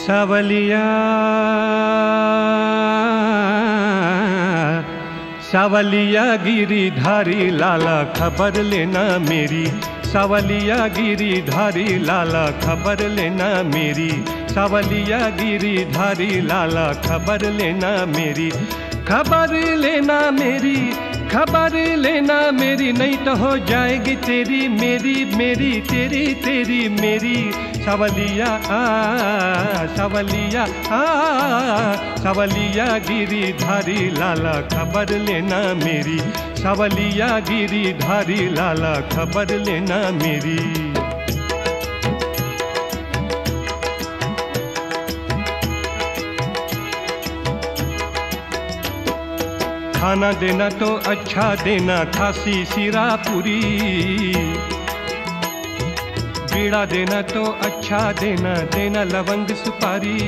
सावलिया सावलिया गिरिधारी लाला खबर लेना मेरी, सावलिया गिरिधारी लाला खबर लेना मेरी, सावलिया गिरिधारी लाला खबर लेना मेरी, खबर लेना मेरी, खबर लेना मेरी, नहीं तो हो जाएगी तेरी मेरी मेरी तेरी तेरी मेरी। सावलिया सावलिया सावलिया गिरिधारी लाला खबर लेना मेरी, सावलिया गिरिधारी लाला खबर लेना मेरी। खाना देना तो अच्छा देना, खासी सिरा पूरी, बीड़ा देना तो अच्छा देना, देना लवंग सुपारी।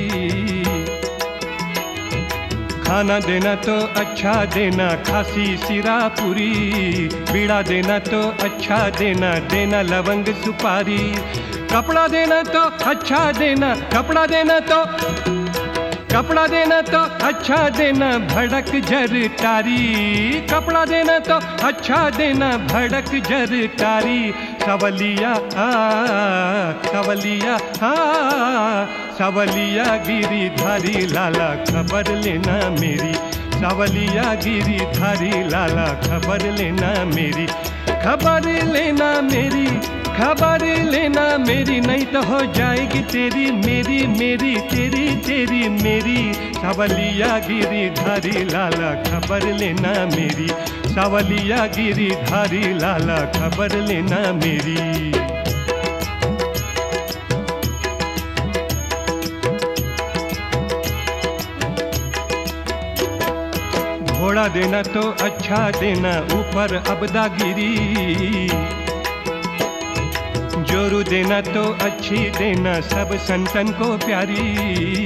खाना देना तो अच्छा देना, खासी सिरा पूरी, बीड़ा देना तो अच्छा देना, देना लवंग सुपारी। कपड़ा देना तो अच्छा देना, कपड़ा देना तो, कपड़ा देना तो अच्छा देना, भड़क जर तारी। कपड़ा देना तो अच्छा देना, भड़क जर तारी। सावलिया सावलिया सावलिया गिरिधारी लाला खबर लेना मेरी, सावलिया गिरिधारी लाला खबर लेना मेरी, खबर लेना मेरी, खबर लेना मेरी, नहीं तो हो जाएगी तेरी मेरी मेरी तेरी तेरी मेरी। सावलिया गिरिधारी लाला खबर लेना मेरी, सावलिया गिरिधारी लाला खबर लेना मेरी। घोड़ा देना तो अच्छा देना, ऊपर अबदागिरी। जोरू देना तो अच्छी देना, सब संतन को प्यारी।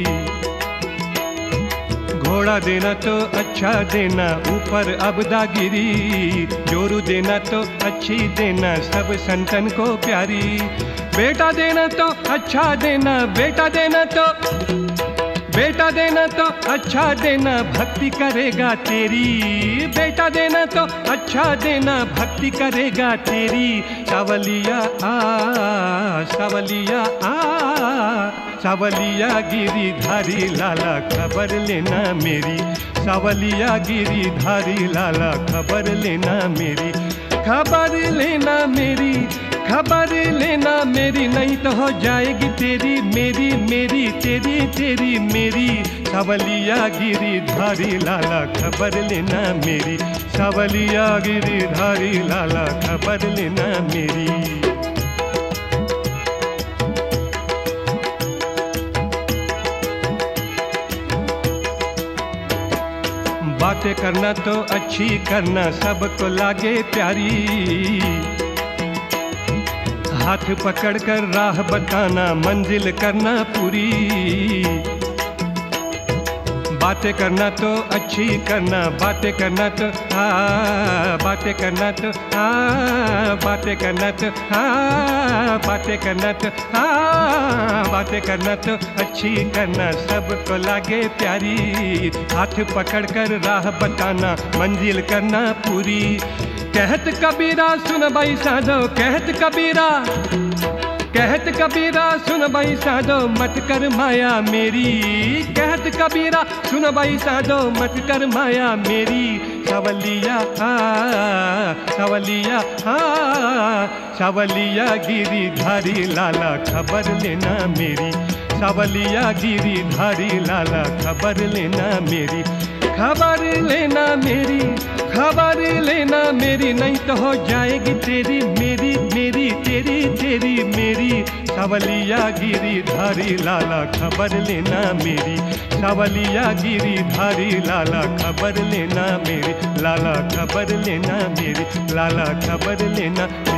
घोड़ा देना तो अच्छा देना, ऊपर अबदागिरी। जोरू देना तो अच्छी देना, सब संतन को प्यारी। बेटा देना तो अच्छा देना, बेटा देना तो, बेटा देना तो अच्छा देना, भक्ति करेगा तेरी। बेटा देना तो अच्छा देना, भक्ति करेगा तेरी। सावलिया सावलिया सावलिया गिरिधारी लाला खबर लेना मेरी, सावलिया गिरिधारी लाला खबर लेना मेरी, खबर लेना मेरी, खबर लेना मेरी, नहीं तो हो जाएगी तेरी मेरी मेरी तेरी तेरी मेरी। सावलिया गिरिधारी लाला खबर लेना मेरी, सावलिया गिरिधारी लाला खबर लेना मेरी। बातें करना तो अच्छी करना, सबको लागे प्यारी। हाथ पकड़कर राह बताना, मंजिल करना पूरी। बातें करना तो अच्छी करना, बातें करना तो बातें करना तो बातें करना तो बातें करना तो बातें करना तो अच्छी करना, सबको लागे प्यारी। हाथ पकड़कर राह बताना, मंजिल करना पूरी। कहत कबीरा सुन भाई साधो, कहत कबीरा, कहत कबीरा सुन भाई साधो, मत कर माया मेरी। कहत कबीरा सुन भाई साधो, मत कर माया मेरी। सावलिया सावलिया सावलिया गिरिधारी लाला खबर लेना मेरी, सावलिया गिरिधारी लाला खबर लेना मेरी, खबर लेना मेरी, खबर लेना मेरी, नहीं तो हो जाएगी तेरी मेरी मेरी तेरी तेरी मेरी। सावलिया गिरिधारी लाला खबर लेना मेरी, सावलिया गिरिधारी लाला खबर लेना मेरी, लाला खबर लेना मेरी, लाला खबर लेना